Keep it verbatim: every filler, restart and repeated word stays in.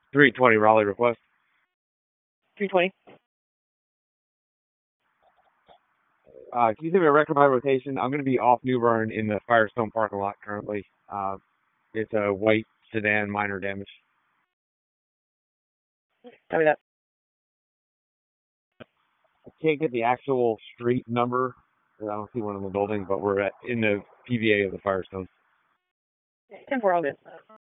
three twenty Raleigh request. three twenty. Uh, can you give me a record by rotation? I'm going to be off New Bern in the Firestone parking lot currently. Uh, it's a white sedan, minor damage. Tell me that. I can't get the actual street number. I don't see one in the building, but we're at, in the P V A of the Firestone. ten four, all good.